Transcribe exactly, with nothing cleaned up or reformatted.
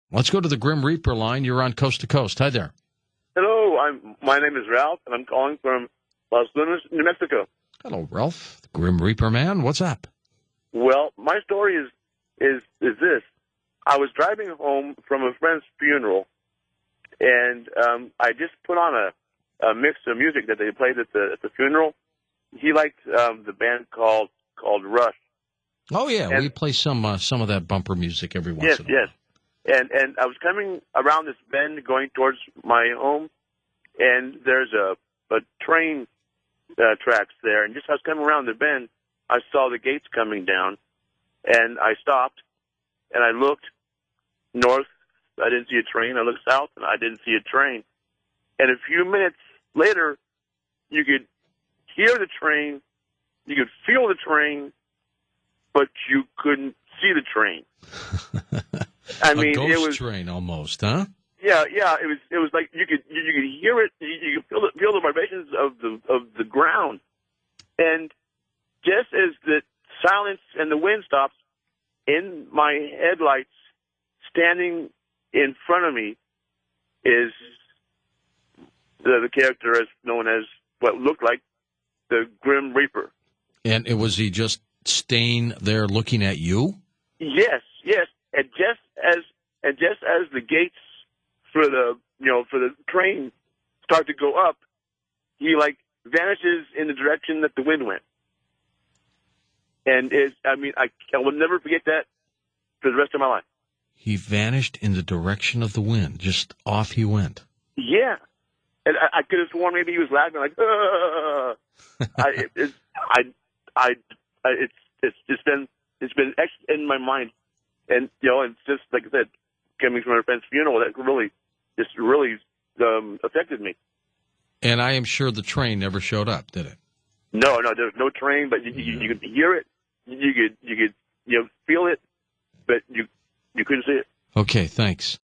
Let's go to the Grim Reaper line. You're on Coast to Coast. Hi there. Hello, I'm. My name is Ralph, and I'm calling from Los Lunas, New Mexico. Hello, Ralph. The Grim Reaper man. What's up? Well, my story is is is this. I was driving home from a friend's funeral, and um, I just put on a, a mix of music that they played at the at the funeral. He liked um, the band called called Rush. Oh yeah, and, we play some uh, some of that bumper music every once yes, in a while. Yes, yes. And and I was coming around this bend going towards my home, and there's a a train uh, tracks there. And just as I was coming around the bend, I saw the gates coming down, and I stopped, and I looked north. I didn't see a train. I looked south, and I didn't see a train. And a few minutes later, you could hear the train, you could feel the train, but you couldn't see the train. I mean, a ghost it was train almost, huh? Yeah, yeah. It was. It was like you could you, you could hear it. You, you could feel the feel the vibrations of the of the ground. And just as the silence and the wind stops, in my headlights, standing in front of me, is the, the character as known as what looked like the Grim Reaper. And it was he just staying there looking at you? Yes, yes. And just as and just as the gates for the you know for the train start to go up, he like vanishes in the direction that the wind went. And is I mean I, I will never forget that for the rest of my life. He vanished in the direction of the wind. Just off he went. Yeah, and I, I could have sworn maybe he was laughing like, Ugh. I, it, it, I, I, I, it's it's it's been it's been etched in my mind, and you know, it's just like I said, coming from a friend's funeral, that really just really um, affected me. And I am sure the train never showed up, did it? No, no, there's no train, but you, you, you could hear it, you could you could you know feel it, but you you couldn't see it. Okay, thanks.